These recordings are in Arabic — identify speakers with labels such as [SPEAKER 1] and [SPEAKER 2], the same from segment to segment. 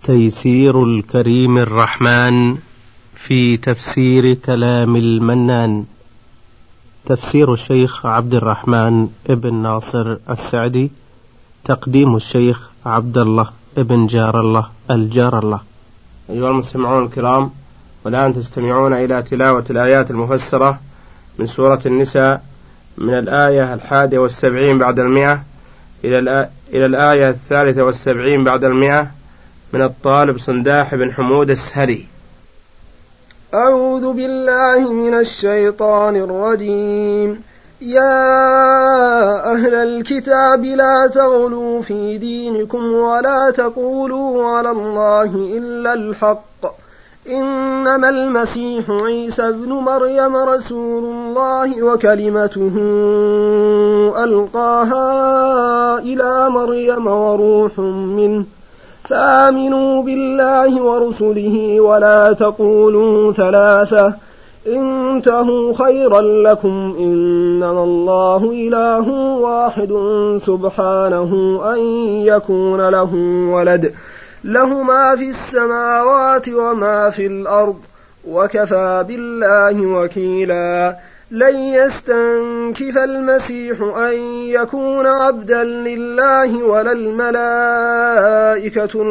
[SPEAKER 1] تيسير الكريم الرحمن في تفسير كلام المنان. تفسير الشيخ عبد الرحمن ابن ناصر السعدي، تقديم الشيخ عبد الله ابن جار الله الجار الله.
[SPEAKER 2] أيها المستمعون الكرام، والآن تستمعون إلى تلاوة الآيات المفسرة من سورة النساء من الآية 71 بعد 100 إلى الآية 73 بعد 100 من الطالب صنداح بن حمود السهري.
[SPEAKER 3] أعوذ بالله من الشيطان الرجيم. يا أهل الكتاب لا تغلوا في دينكم ولا تقولوا على الله إلا الحق، إنما المسيح عيسى ابن مريم رسول الله وكلمته ألقاها إلى مريم وروح منه، فآمنوا بالله ورسله ولا تقولوا ثلاثة، انتهوا خيرا لكم، إنما الله إله واحد سبحانه أن يكون له ولد، له ما في السماوات وما في الأرض، وكفى بالله وكيلا. لن يستنكف المسيح أن يكون عبدا لله ولا الملائكة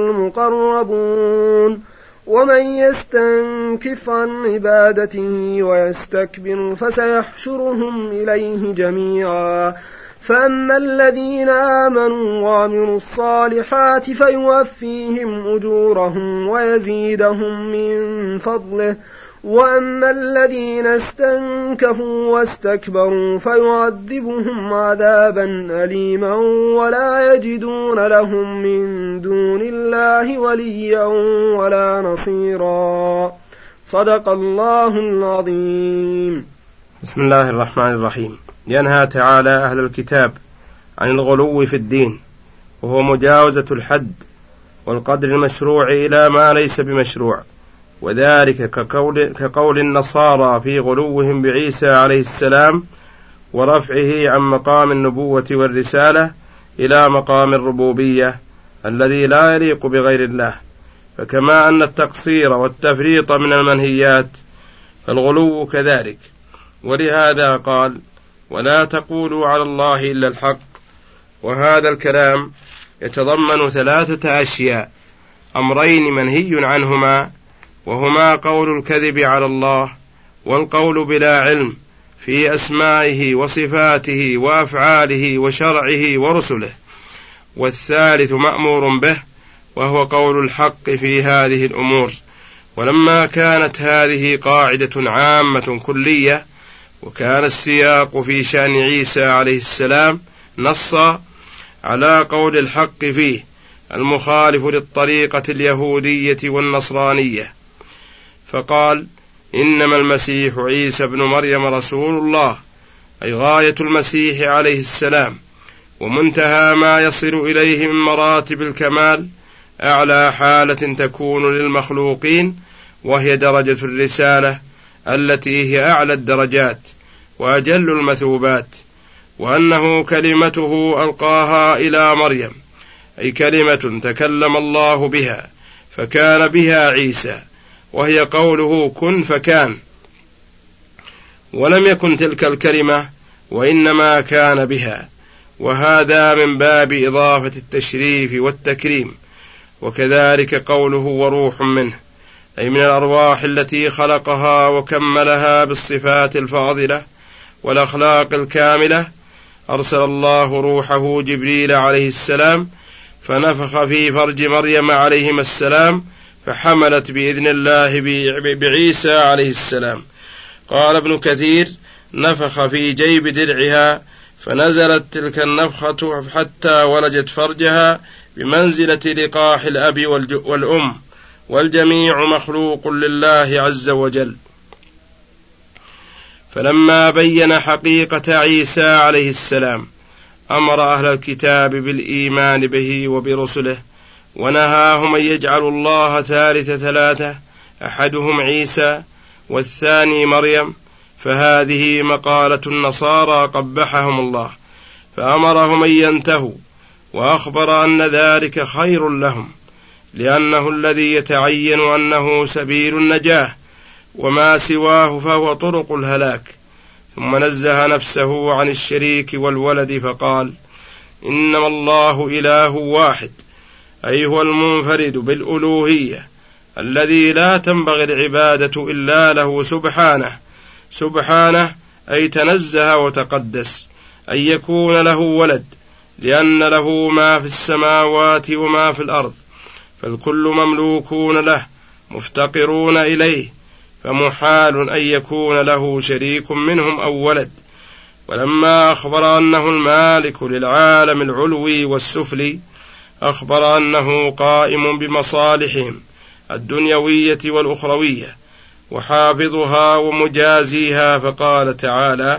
[SPEAKER 3] المقربون، ومن يستنكف عن عبادته ويستكبر فسيحشرهم إليه جميعا. فأما الذين آمنوا وعملوا الصالحات فيوفيهم أجورهم ويزيدهم من فضله، وأما الذين استنكفوا واستكبروا فيعذبهم عذابا أليما ولا يجدون لهم من دون الله وليا ولا نصيرا. صدق الله العظيم.
[SPEAKER 2] بسم الله الرحمن الرحيم. ينهى تعالى أهل الكتاب عن الغلو في الدين، وهو مجاوزة الحد والقدر المشروع إلى ما ليس بمشروع، وذلك كقول النصارى في غلوهم بعيسى عليه السلام ورفعه عن مقام النبوة والرسالة إلى مقام الربوبية الذي لا يليق بغير الله. فكما أن التقصير والتفريط من المنهيات، فالغلو كذلك. ولهذا قال: ولا تقولوا على الله إلا الحق. وهذا الكلام يتضمن 3 أشياء: أمرين منهي عنهما، وهما قول الكذب على الله، والقول بلا علم في أسمائه وصفاته وأفعاله وشرعه ورسله، والثالث مأمور به، وهو قول الحق في هذه الأمور. ولما كانت هذه قاعدة عامة كلية، وكان السياق في شأن عيسى عليه السلام نص على قول الحق فيه المخالف للطريقة اليهودية والنصرانية، فقال: إنما المسيح عيسى ابن مريم رسول الله، أي غاية المسيح عليه السلام ومنتهى ما يصل إليه من مراتب الكمال، أعلى حالة تكون للمخلوقين، وهي درجة الرسالة التي هي أعلى الدرجات وأجل المثوبات، وأنه كلمته ألقاها إلى مريم، أي كلمة تكلم الله بها فكان بها عيسى، وهي قوله كن فكان، ولم يكن تلك الكلمة وإنما كان بها، وهذا من باب إضافة التشريف والتكريم. وكذلك قوله وروح منه، أي من الأرواح التي خلقها وكملها بالصفات الفاضلة والأخلاق الكاملة. أرسل الله روحه جبريل عليه السلام فنفخ في فرج مريم عليهما السلام، فحملت بإذن الله بعيسى عليه السلام. قال ابن كثير: نفخ في جيب درعها، فنزلت تلك النفخة حتى ولجت فرجها بمنزلة لقاح الأب والأم، والجميع مخلوق لله عز وجل. فلما بين حقيقة عيسى عليه السلام أمر أهل الكتاب بالإيمان به وبرسله، ونهاهم أن يجعلوا الله ثالث ثلاثة، أحدهم عيسى والثاني مريم، فهذه مقالة النصارى قبحهم الله، فأمرهم أن ينتهوا، وأخبر أن ذلك خير لهم، لأنه الذي يتعين أنه سبيل النجاة، وما سواه فهو طرق الهلاك. ثم نزه نفسه عن الشريك والولد فقال: إنما الله إله واحد، أي هو المنفرد بالألوهية الذي لا تنبغي العبادة إلا له سبحانه. سبحانه أي تنزه وتقدس أن يكون له ولد، لأن له ما في السماوات وما في الأرض، فالكل مملوكون له مفتقرون إليه، فمحال أن يكون له شريك منهم أو ولد. ولما أخبر أنه المالك للعالم العلوي والسفلي، أخبر أنه قائم بمصالحهم الدنيوية والأخروية وحافظها ومجازيها، فقال تعالى: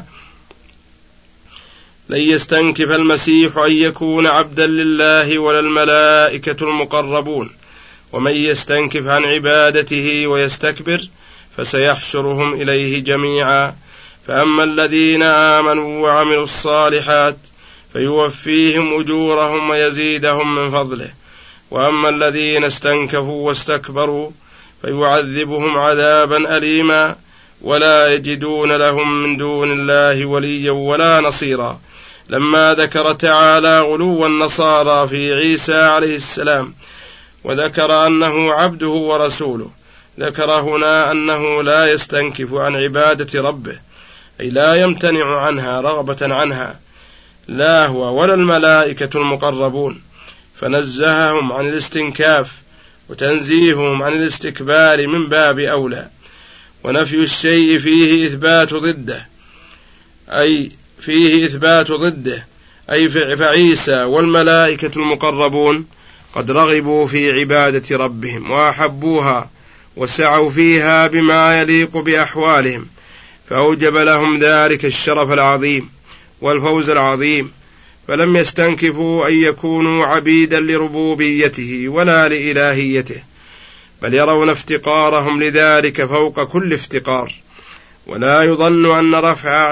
[SPEAKER 2] لن يستنكف المسيح أن يكون عبدا لله ولا الملائكة المقربون، ومن يستنكف عن عبادته ويستكبر فسيحشرهم إليه جميعا. فأما الذين آمنوا وعملوا الصالحات فيوفيهم أجورهم ويزيدهم من فضله، وأما الذين استنكفوا واستكبروا فيعذبهم عذابا أليما، ولا يجدون لهم من دون الله وليا ولا نصيرا. لما ذكر تعالى غلو النصارى في عيسى عليه السلام وذكر أنه عبده ورسوله، ذكر هنا أنه لا يستنكف عن عبادة ربه، أي لا يمتنع عنها رغبة عنها، لا هو ولا الملائكة المقربون، فنزههم عن الاستنكاف، وتنزيههم عن الاستكبار من باب أولى. ونفي الشيء فيه إثبات ضده، أي فعيسى والملائكة المقربون قد رغبوا في عبادة ربهم وأحبوها وسعوا فيها بما يليق بأحوالهم، فأوجب لهم ذلك الشرف العظيم والفوز العظيم، فلم يستنكفوا أن يكونوا عبيدا لربوبيته ولا لإلهيته، بل يرون افتقارهم لذلك فوق كل افتقار. ولا يظن أن رفع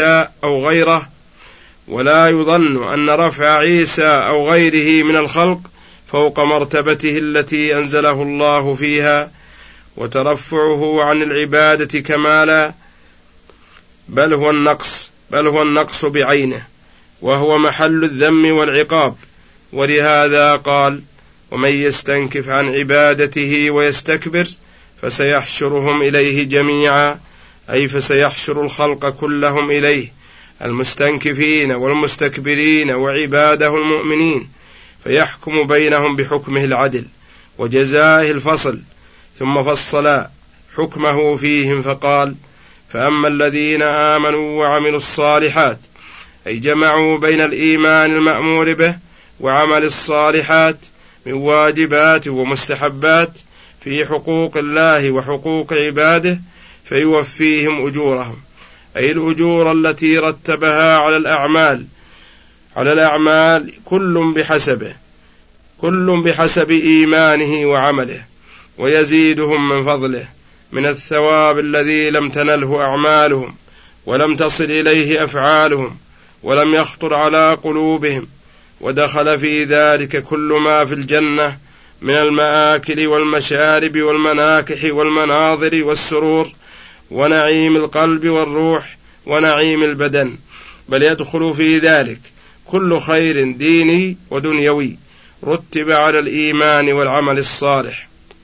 [SPEAKER 2] عيسى أو غيره من الخلق فوق مرتبته التي أنزله الله فيها، وترفعه عن العبادة كمالا، بل هو النقص بعينه، وهو محل الذم والعقاب. ولهذا قال: ومن يستنكف عن عبادته ويستكبر فسيحشرهم إليه جميعا، أي فسيحشر الخلق كلهم إليه، المستنكفين والمستكبرين وعباده المؤمنين، فيحكم بينهم بحكمه العدل وجزائه الفصل. ثم فصل حكمه فيهم فقال: فأما الذين آمنوا وعملوا الصالحات، أي جمعوا بين الإيمان المأمور به وعمل الصالحات من واجبات ومستحبات في حقوق الله وحقوق عباده، فيوفيهم أجورهم، أي الأجور التي رتبها على الأعمال كل بحسب إيمانه وعمله، ويزيدهم من فضله من الثواب الذي لم تنله أعمالهم ولم تصل إليه أفعالهم ولم يخطر على قلوبهم. ودخل في ذلك كل ما في الجنة من المآكل والمشارب والمناكح والمناظر والسرور ونعيم القلب والروح ونعيم البدن، بل يدخل في ذلك كل خير ديني ودنيوي رتب على الإيمان والعمل الصالح.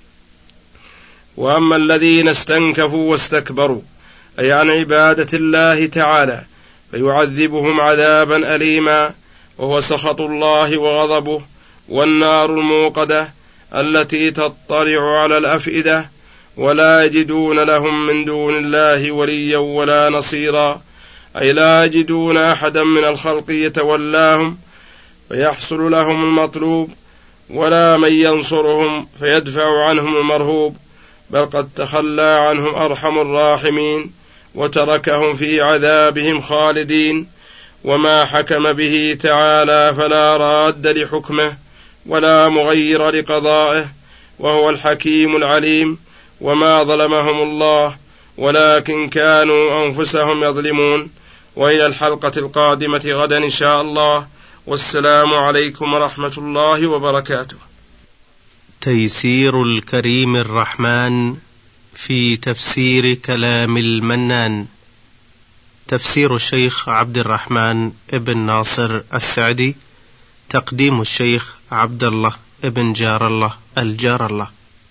[SPEAKER 2] وأما الذين استنكفوا واستكبروا، أي عن عبادة الله تعالى، فيعذبهم عذابا أليما، وهو سخط الله وغضبه والنار الموقدة التي تطلع على الأفئدة، ولا يجدون لهم من دون الله وليا ولا نصيرا، أي لا يجدون أحدا من الخلق يتولاهم فيحصل لهم المطلوب، ولا من ينصرهم فيدفع عنهم المرهوب، بل قد تخلى عنهم أرحم الراحمين وتركهم في عذابهم خالدين. وما حكم به تعالى فلا راد لحكمه ولا مغير لقضائه، وهو الحكيم العليم. وما ظلمهم الله ولكن كانوا أنفسهم يظلمون. وإلى الحلقة القادمة غدا إن شاء الله، والسلام عليكم ورحمة الله وبركاته.
[SPEAKER 1] تيسير الكريم الرحمن في تفسير كلام المنان. تفسير الشيخ عبد الرحمن ابن ناصر السعدي. تقديم الشيخ عبد الله ابن جار الله الجار الله.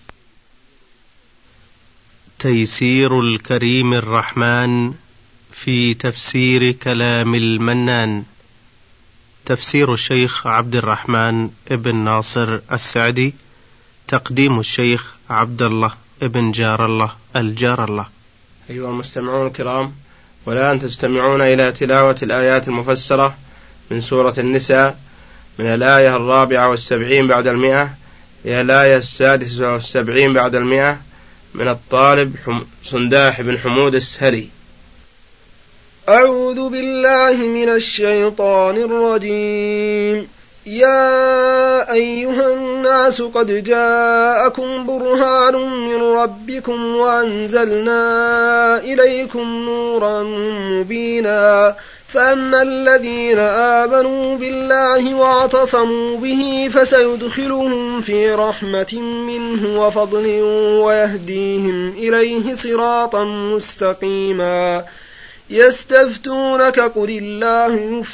[SPEAKER 1] تيسير الكريم الرحمن في تفسير كلام المنان. تفسير الشيخ عبد الرحمن ابن ناصر السعدي. تقديم الشيخ عبد الله ابن جار الله الجار الله.
[SPEAKER 2] أيها المستمعون الكرام، والآن تستمعون إلى تلاوة الآيات المفسرة من سورة النساء من الآية 74 بعد 100 إلى الآية 76 بعد 100 من الطالب صنداح بن حمود السهلي.
[SPEAKER 3] أعوذ بالله من الشيطان الرجيم. يا أيها الناس قد جاءكم برهان من ربكم وأنزلنا إليكم نورا مبينا. فأما الذين آمنوا بالله واعتصموا به فسيدخلهم في رحمة منه وفضل ويهديهم إليه صراطا مستقيما. يستفتونك قل الله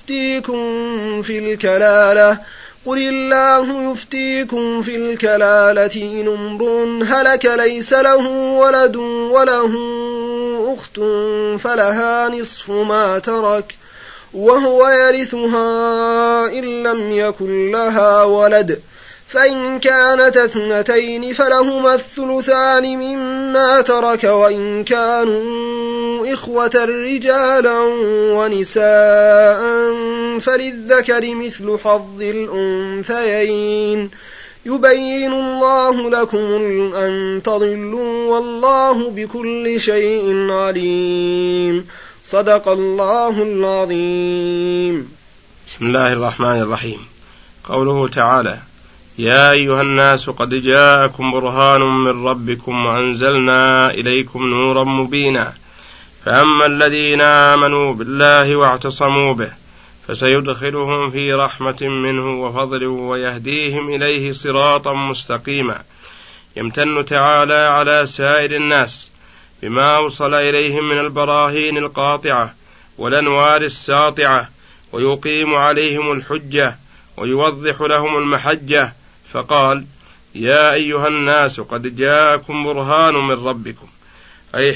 [SPEAKER 3] يفتيكم في الكلالة إن امرؤ هلك ليس له ولد وله أخت فلها نصف ما ترك وهو يرثها إن لم يكن لها ولد، فإن كانت 2 فلهما الثلثان مما ترك وإن كانوا إخوة رجالا ونساء فللذكر مثل حظ الأنثيين. يبين الله لكم أن تضلوا والله بكل شيء عليم. صدق الله العظيم.
[SPEAKER 2] بسم الله الرحمن الرحيم. قوله تعالى: يا أيها الناس قد جاءكم برهان من ربكم وأنزلنا إليكم نورا مبينا. فأما الذين آمنوا بالله واعتصموا به فسيدخلهم في رحمة منه وفضل ويهديهم إليه صراطا مستقيما. يمتن تعالى على سائر الناس بما أوصل إليهم من البراهين القاطعة والأنوار الساطعة، ويقيم عليهم الحجة ويوضح لهم المحجة، فقال: يا أيها الناس قد جاءكم برهان من ربكم، أي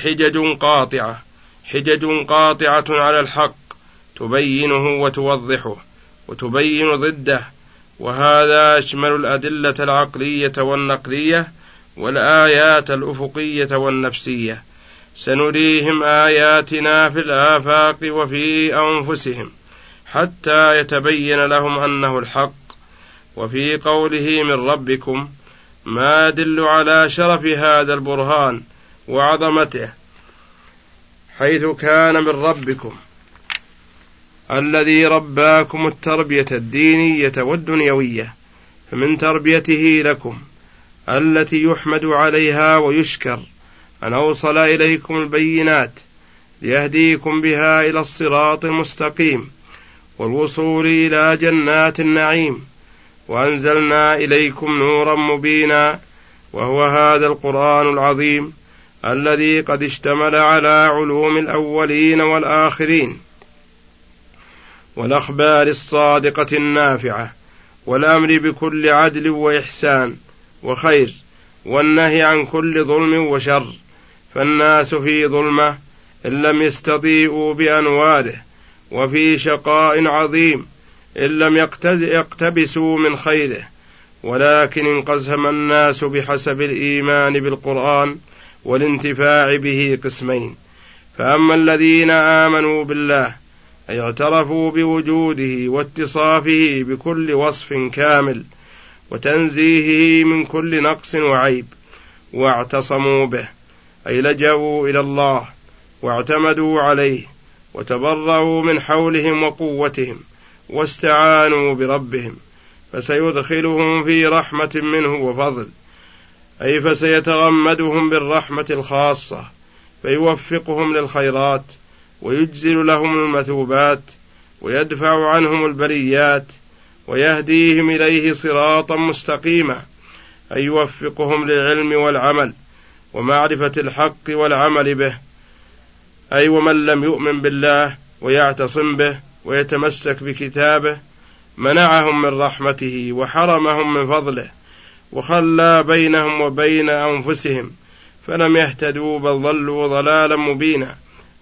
[SPEAKER 2] حجج قاطعة على الحق تبينه وتوضحه وتبين ضده، وهذا أشمل الأدلة العقلية والنقلية والآيات الأفقية والنفسية. سنريهم آياتنا في الآفاق وفي أنفسهم حتى يتبين لهم أنه الحق. وفي قوله من ربكم ما يدل على شرف هذا البرهان وعظمته، حيث كان من ربكم الذي رباكم التربية الدينية والدنيوية، فمن تربيته لكم التي يحمد عليها ويشكر أن أوصل إليكم البينات ليهديكم بها إلى الصراط المستقيم والوصول إلى جنات النعيم. وأنزلنا إليكم نورا مبينا، وهو هذا القرآن العظيم الذي قد اشتمل على علوم الأولين والآخرين والأخبار الصادقة النافعة والأمر بكل عدل وإحسان وخير والنهي عن كل ظلم وشر. فالناس في ظلمة إن لم يستضيئوا بأنواره، وفي شقاء عظيم إن لم يقتبسوا من خيره، ولكن انقسم الناس بحسب الإيمان بالقرآن والانتفاع به قسمين. فأما الذين آمنوا بالله أي اعترفوا بوجوده واتصافه بكل وصف كامل وتنزيهه من كل نقص وعيب، واعتصموا به أي لجأوا إلى الله واعتمدوا عليه وتبرأوا من حولهم وقوتهم واستعانوا بربهم، فسيدخلهم في رحمة منه وفضل، أي فسيتغمدهم بالرحمة الخاصة فيوفقهم للخيرات ويجزل لهم المثوبات ويدفع عنهم البليات ويهديهم إليه صراطا مستقيما، أي يوفقهم للعلم والعمل ومعرفة الحق والعمل به، أي ومن لم يؤمن بالله ويعتصم به ويتمسك بكتابه منعهم من رحمته وحرمهم من فضله وخلى بينهم وبين أنفسهم فلم يهتدوا بل ضلوا ضلالا مبينا،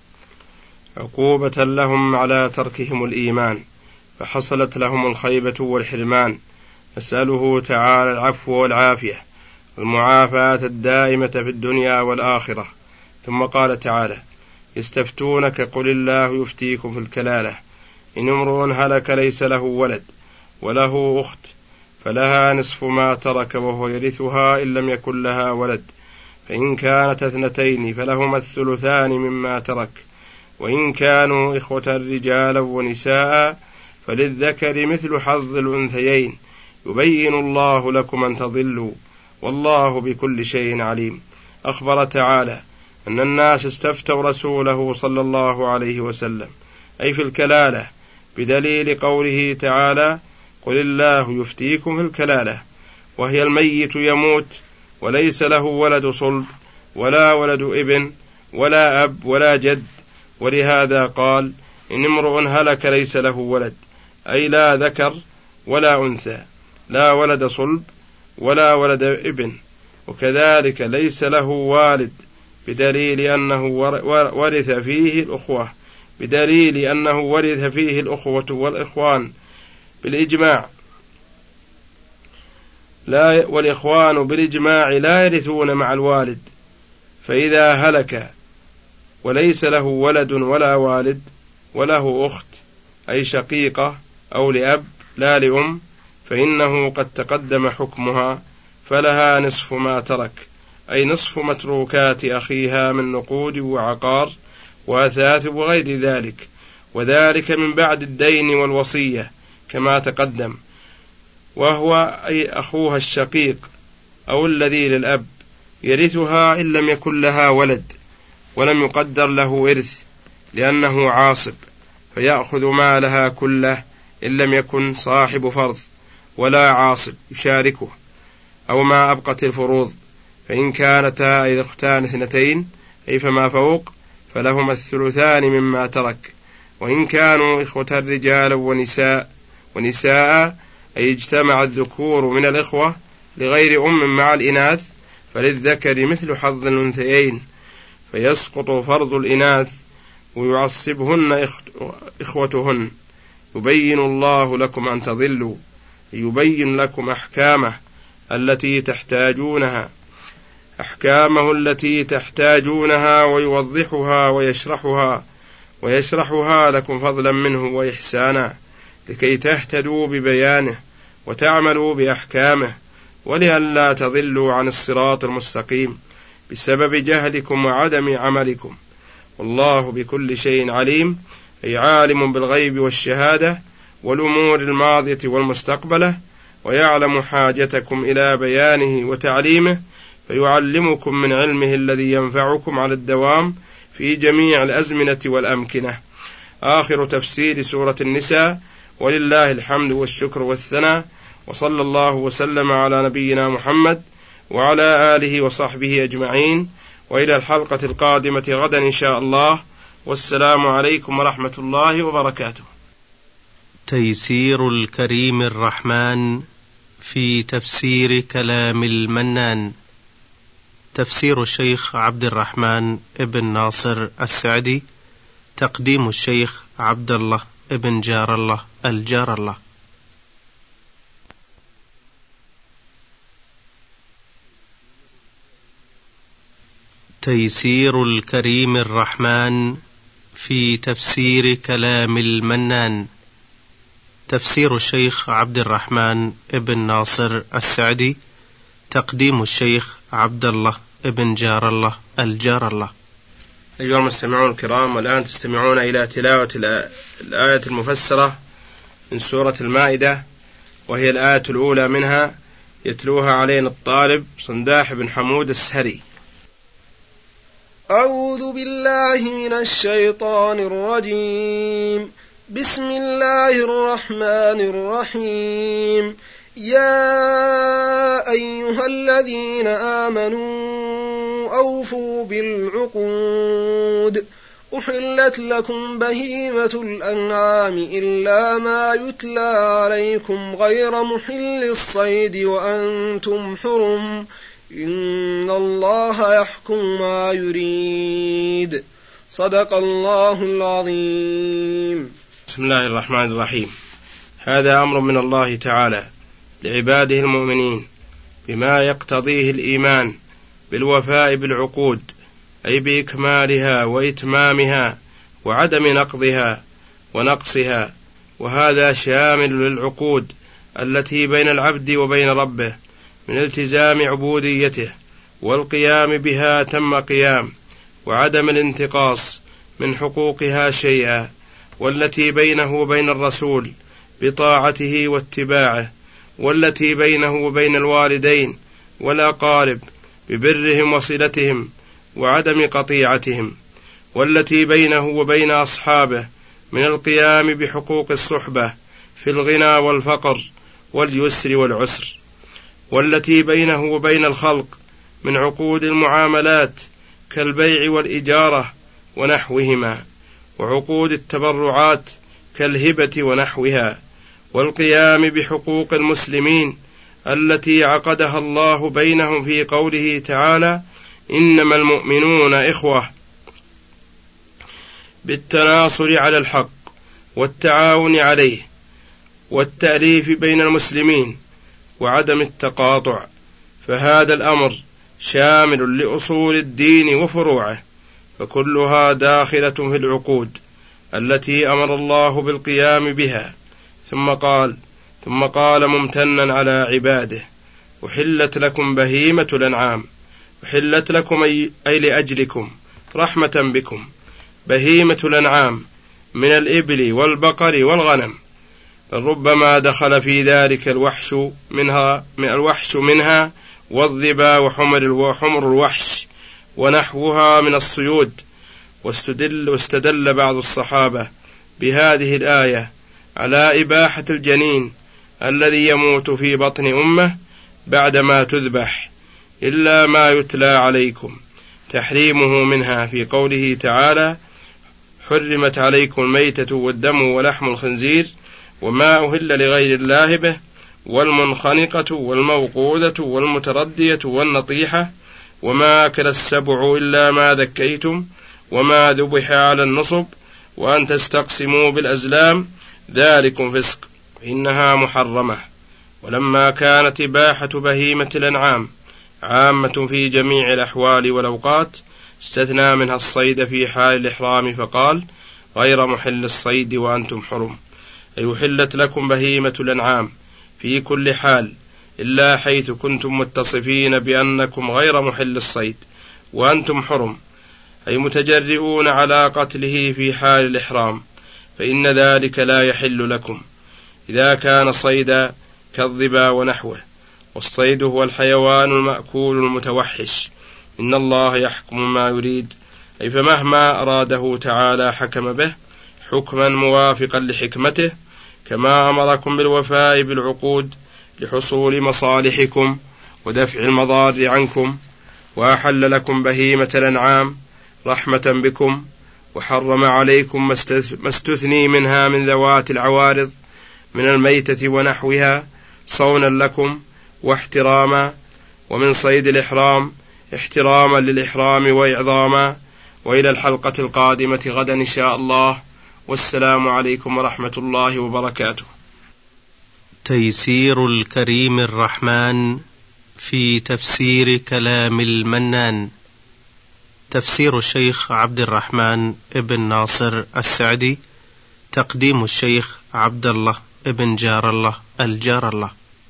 [SPEAKER 2] عقوبة لهم على تركهم الإيمان، فحصلت لهم الخيبة والحرمان. نسأله تعالى العفو والعافية والمعافاة الدائمة في الدنيا والآخرة. ثم قال تعالى: يستفتونك قل الله يفتيكم في الكلالة إن امرؤ هلك ليس له ولد وله أخت فلها نصف ما ترك وهو يرثها إن لم يكن لها ولد، فإن كانت اثنتين فلهما الثلثان مما ترك، وإن كانوا إخوة رجالا ونساء فللذكر مثل حظ الأنثيين، يبين الله لكم أن تضلوا والله بكل شيء عليم. أخبر تعالى أن الناس استفتوا رسوله صلى الله عليه وسلم أي في الكلالة، بدليل قوله تعالى: قل الله يفتيكم في الكلالة، وهي الميت يموت وليس له ولد صلب ولا ولد ابن ولا أب ولا جد، ولهذا قال: إن امرؤ هلك ليس له ولد، أي لا ذكر ولا أنثى، لا ولد صلب ولا ولد ابن، وكذلك ليس له والد، بدليل أنه ورث فيه الأخوة، بدليل أنه ورث فيه الأخوة والإخوان بالإجماع، والإخوان بالإجماع لا يرثون مع الوالد، فإذا هلك وليس له ولد ولا والد وله أخت أي شقيقة أو لأب لا لأم فإنه قد تقدم حكمها، فلها نصف ما ترك، أي نصف متروكات أخيها من نقود وعقار وأثاث وغير ذلك، وذلك من بعد الدين والوصية كما تقدم، وهو أي أخوها الشقيق أو الذي للأب، يرثها إن لم يكن لها ولد ولم يقدر له إرث لأنه عاصب، فيأخذ مالها كله إن لم يكن صاحب فرض ولا عاصب يشاركه، أو ما أبقت الفروض، فإن كانتا أي أختان اثنتين أي فما فوق فلهما الثلثان مما ترك، وإن كانوا إخوة رجالا ونساء أي اجتمع الذكور من الإخوة لغير أم مع الإناث فللذكر مثل حظ الأنثيين، فيسقط فرض الإناث ويعصبهن إخوتهن. يبين الله لكم أن تضلوا، يبين لكم أحكامه التي تحتاجونها ويوضحها ويشرحها لكم فضلا منه وإحسانا، لكي تهتدوا ببيانه وتعملوا بأحكامه، ولئلا تضلوا عن الصراط المستقيم بسبب جهلكم وعدم عملكم. والله بكل شيء عليم، أي عالم بالغيب والشهادة والأمور الماضية والمستقبلة، ويعلم حاجتكم إلى بيانه وتعليمه، فيعلمكم من علمه الذي ينفعكم على الدوام في جميع الأزمنة والأمكنة. آخر تفسير سورة النساء، ولله الحمد والشكر والثناء، وصلى الله وسلم على نبينا محمد وعلى آله وصحبه أجمعين، وإلى الحلقة القادمة غدا إن شاء الله، والسلام عليكم ورحمة الله وبركاته.
[SPEAKER 1] تيسير الكريم الرحمن في تفسير كلام المنان، تفسير الشيخ عبد الرحمن ابن ناصر السعدي، تقديم الشيخ عبد الله ابن جار الله الجار الله. تيسير الكريم الرحمن في تفسير كلام المنان، تفسير الشيخ عبد الرحمن ابن ناصر السعدي، تقديم الشيخ عبد الله ابن جار الله الجار الله.
[SPEAKER 2] أيها المستمعون الكرام، والآن تستمعون إلى تلاوة الآية المفسرة من سورة المائدة، وهي الآية الأولى منها، يتلوها علينا الطالب صنداح بن حمود السهري.
[SPEAKER 3] أعوذ بالله من الشيطان الرجيم. بسم الله الرحمن الرحيم. يا أيها الذين آمنوا أوفوا بالعقود أحلت لكم بهيمة الأنعام إلا ما يتلى عليكم غير محل الصيد وأنتم حرم إن الله يحكم ما يريد صدق الله العظيم.
[SPEAKER 2] بسم الله الرحمن الرحيم. هذا أمر من الله تعالى لعباده المؤمنين بما يقتضيه الإيمان بالوفاء بالعقود، أي بإكمالها وإتمامها وعدم نقضها ونقصها، وهذا شامل للعقود التي بين العبد وبين ربه من التزام عبوديته والقيام بها تم قيام، وعدم الانتقاص من حقوقها شيئا، والتي بينه وبين الرسول بطاعته واتباعه، والتي بينه وبين الوالدين والأقارب ببرهم وصلتهم وعدم قطيعتهم، والتي بينه وبين أصحابه من القيام بحقوق الصحبة في الغنى والفقر واليسر والعسر، والتي بينه وبين الخلق من عقود المعاملات كالبيع والإجارة ونحوهما، وعقود التبرعات كالهبة ونحوها، والقيام بحقوق المسلمين التي عقدها الله بينهم في قوله تعالى: إنما المؤمنون إخوة، بالتناصر على الحق والتعاون عليه والتأليف بين المسلمين وعدم التقاطع. فهذا الأمر شامل لأصول الدين وفروعه، فكلها داخلة في العقود التي أمر الله بالقيام بها. ثم قال ممتنا على عباده: أحلت لكم بهيمة الأنعام. أحلت لكم أي لأجلكم رحمة بكم. بهيمة الأنعام من الإبل والبقر والغنم، بل ربما دخل في ذلك الوحش منها والظبا وحمر الوحش ونحوها من الصيود. واستدل بعض الصحابة بهذه الآية على إباحة الجنين الذي يموت في بطن أمه بعدما تذبح، إلا ما يتلى عليكم تحريمه منها في قوله تعالى: حرمت عليكم الميتة والدم ولحم الخنزير وما أهل لغير الله به والمنخنقة والموقوذة والمتردية والنطيحة وما أكل السبع إلا ما ذكيتم وما ذبح على النصب وأن تستقسموا بالأزلام ذلكم فسق، إنها محرمة. ولما كانت إباحة بهيمة الأنعام عامة في جميع الأحوال والأوقات، استثنى منها الصيد في حال الإحرام فقال: غير محل الصيد وأنتم حرم، أي حلت لكم بهيمة الأنعام في كل حال إلا حيث كنتم متصفين بأنكم غير محل الصيد وأنتم حرم، أي متجرئون على قتله في حال الإحرام، فإن ذلك لا يحل لكم إذا كان صيدا كالظبا ونحوه. والصيد هو الحيوان المأكول المتوحش. إن الله يحكم ما يريد، أي فمهما أراده تعالى حكم به حكما موافقا لحكمته، كما أمركم بالوفاء بالعقود لحصول مصالحكم ودفع المضار عنكم، وأحل لكم بهيمة الأنعام رحمة بكم، وحرم عليكم ما استثني منها من ذوات العوارض من الميتة ونحوها صونا لكم واحتراما، ومن صيد الإحرام احتراما للإحرام وإعظاما. وإلى الحلقة القادمة غدا إن شاء الله، والسلام عليكم ورحمة الله وبركاته.
[SPEAKER 1] تيسير الكريم الرحمن في تفسير كلام المنان، تفسير الشيخ عبد الرحمن ابن ناصر السعدي، تقديم الشيخ عبد الله ابن جار الله الجار الله.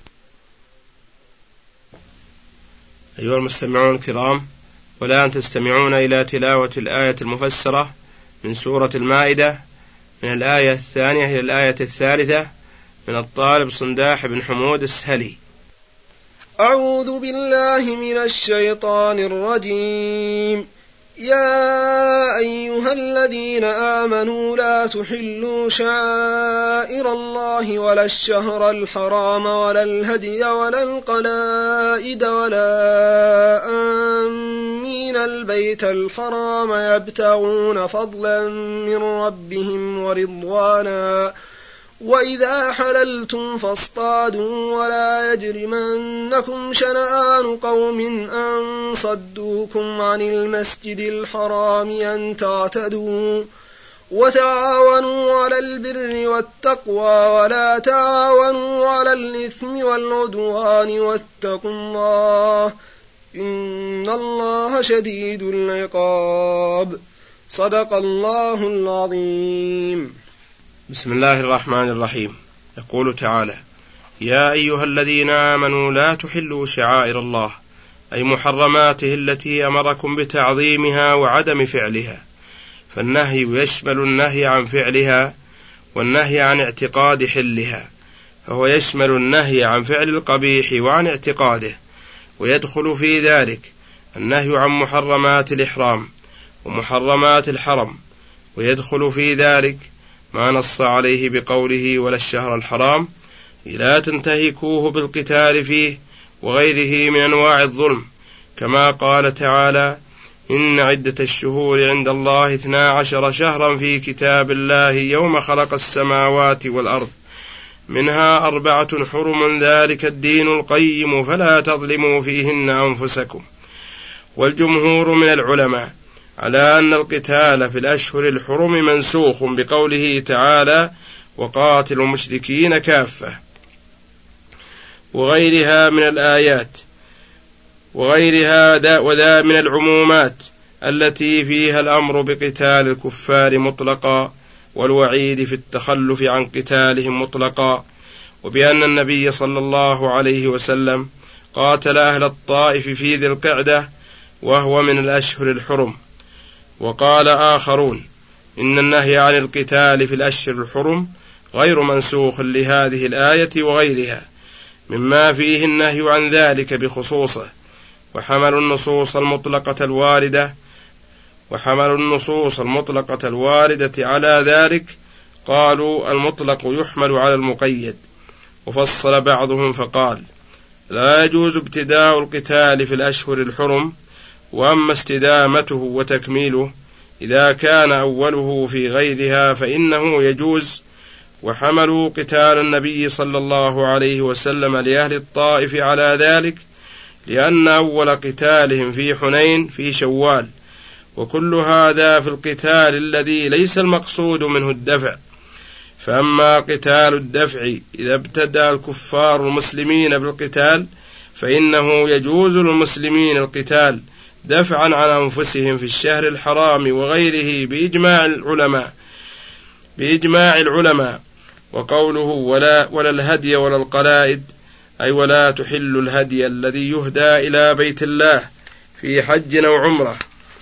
[SPEAKER 2] أيها المستمعون الكرام، والآن تستمعون إلى تلاوة الآية المفسرة من سورة المائدة من الآية 2 إلى الآية 3 من الطالب صنداح بن حمود السهلي.
[SPEAKER 3] أعوذ بالله من الشيطان الرجيم. يا أيها الذين آمنوا لا تحلوا شعائر الله ولا الشهر الحرام ولا الهدي ولا القلائد ولا آمين البيت الحرام يبتغون فضلا من ربهم ورضوانا وإذا حللتم فاصطادوا ولا يجرمنكم شنآن قوم أن صدوكم عن المسجد الحرام أن تعتدوا وتعاونوا على البر والتقوى ولا تعاونوا على الإثم والعدوان واتقوا الله إن الله شديد العقاب. صدق الله العظيم.
[SPEAKER 2] بسم الله الرحمن الرحيم. يقول تعالى: يا أيها الذين آمنوا لا تحلوا شعائر الله، أي محرماته التي أمركم بتعظيمها وعدم فعلها، فالنهي يشمل النهي عن فعلها والنهي عن اعتقاد حلها، فهو يشمل النهي عن فعل القبيح وعن اعتقاده، ويدخل في ذلك النهي عن محرمات الإحرام ومحرمات الحرم، ويدخل في ذلك ما نص عليه بقوله: ولا الشهر الحرام، لا تنتهكوه بالقتال فيه وغيره من أنواع الظلم، كما قال تعالى: إن عدة الشهور عند الله 12 شهرا في كتاب الله يوم خلق السماوات والأرض منها 4 حرم ذلك الدين القيم فلا تظلموا فيهن أنفسكم. والجمهور من العلماء على أن القتال في الأشهر الحرم منسوخ بقوله تعالى: وقاتلوا المشركين كافة، وغيرها من الآيات، وذا من العمومات التي فيها الأمر بقتال الكفار مطلقا والوعيد في التخلف عن قتالهم مطلقا، وبأن النبي صلى الله عليه وسلم قاتل أهل الطائف في ذي القعدة وهو من الأشهر الحرم. وقال آخرون إن النهي عن القتال في الأشهر الحرم غير منسوخ لهذه الآية وغيرها مما فيه النهي عن ذلك بخصوصه، وحملوا النصوص المطلقة الواردة على ذلك، قالوا المطلق يحمل على المقيد. وفصل بعضهم فقال: لا يجوز ابتداء القتال في الأشهر الحرم، وأما استدامته وتكميله إذا كان أوله في غيرها فإنه يجوز. وحملوا قتال النبي صلى الله عليه وسلم لأهل الطائف على ذلك، لأن أول قتالهم في حنين في شوال، وكل هذا في القتال الذي ليس المقصود منه الدفع. فأما قتال الدفع إذا ابتدأ الكفار المسلمين بالقتال فإنه يجوز للمسلمين القتال دفعا عن أنفسهم في الشهر الحرام وغيره بإجماع العلماء. وقوله ولا الهدي ولا القلائد، أي ولا تحل الهدي الذي يهدى إلى بيت الله في حج أو عمرة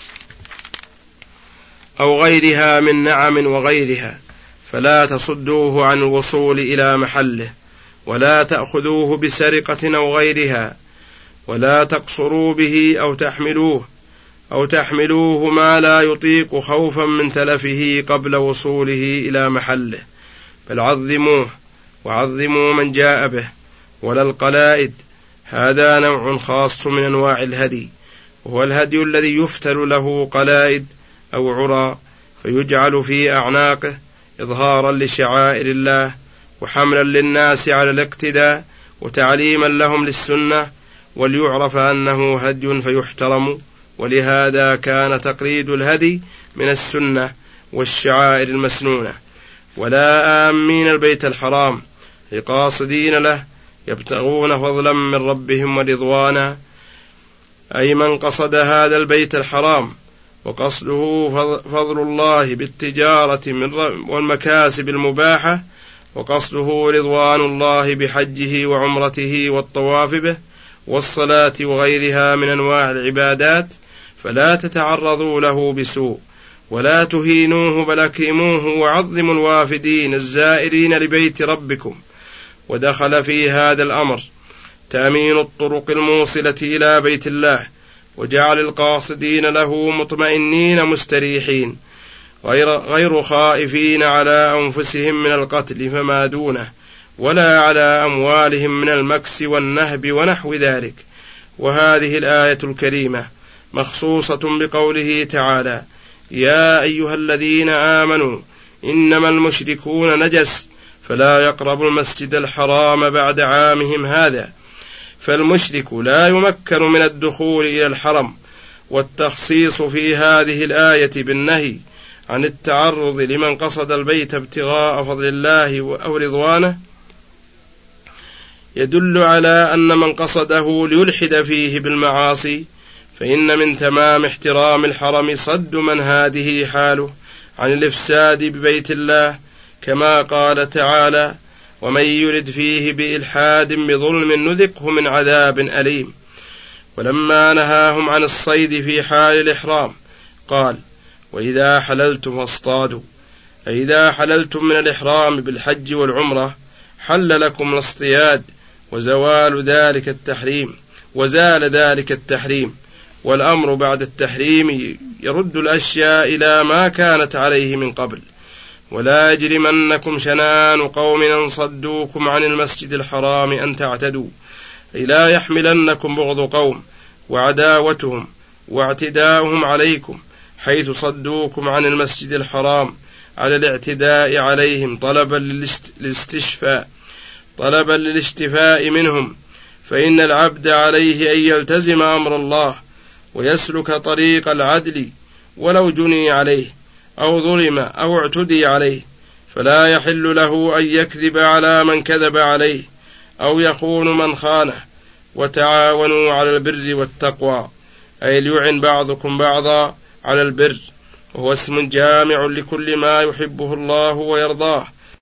[SPEAKER 2] أو غيرها من نعم وغيرها، فلا تصدوه عن الوصول إلى محله، ولا تأخذوه بسرقة أو غيرها، ولا تقصروا به أو تحملوه ما لا يطيق خوفا من تلفه قبل وصوله إلى محله، بل عظموه وعظموا من جاء به. ولا القلائد، هذا نوع خاص من أنواع الهدي، وهو الهدي الذي يفتل له قلائد أو عرى فيجعل في أعناقه إظهارا لشعائر الله وحملا للناس على الاقتداء وتعليما لهم للسنة، وليعرف أنه هدي فيحترم. ولهذا كان تقليد الهدي من السنة والشعائر المسنونة. ولا آمين البيت الحرام، قاصدين له يبتغون فضلا من ربهم ورضوانا، أي من قصد هذا البيت الحرام وقصده فضل الله بالتجارة والمكاسب المباحة، وقصده رضوان الله بحجه وعمرته والطواف به والصلاة وغيرها من أنواع العبادات، فلا تتعرضوا له بسوء، ولا تهينوه بل أكرموه وعظموا الوافدين الزائرين لبيت ربكم. ودخل في هذا الأمر تأمين الطرق الموصلة إلى بيت الله وجعل القاصدين له مطمئنين مستريحين غير خائفين على أنفسهم من القتل فما دونه، ولا على أموالهم من المكس والنهب ونحو ذلك. وهذه الآية الكريمة مخصوصة بقوله تعالى: يا أيها الذين آمنوا إنما المشركون نجس فلا يقربوا المسجد الحرام بعد عامهم هذا. فالمشرك لا يمكن من الدخول إلى الحرم، والتخصيص في هذه الآية بالنهي عن التعرض لمن قصد البيت ابتغاء فضل الله أو رضوانه يدل على أن من قصده ليلحد فيه بالمعاصي، فإن من تمام احترام الحرم صد من هذه حاله عن الإفساد ببيت الله، كما قال تعالى: ومن يرد فيه بإلحاد بظلم نذقه من عذاب أليم. ولما نهاهم عن الصيد في حال الإحرام قال: وإذا حللتم فاصطادوا، أي إذا حللتم من الإحرام بالحج والعمرة حل لكم الاصطياد، وزال ذلك التحريم. والأمر بعد التحريم يرد الأشياء إلى ما كانت عليه من قبل. ولا يجرمنكم شنآن قوم أن صدوكم عن المسجد الحرام أن تعتدوا، أي لا يحملنكم بغض قوم وعداوتهم واعتداؤهم عليكم حيث صدوكم عن المسجد الحرام على الاعتداء عليهم طلبا للاستشفاء منهم. فإن العبد عليه أن يلتزم أمر الله ويسلك طريق العدل ولو جني عليه أو ظلم أو اعتدي عليه، فلا يحل له أن يكذب على من كذب عليه أو يخون من خانه. وتعاونوا على البر والتقوى، أي ليعن بعضكم بعضا على البر، وهو اسم جامع لكل ما يحبه الله ويرضاه،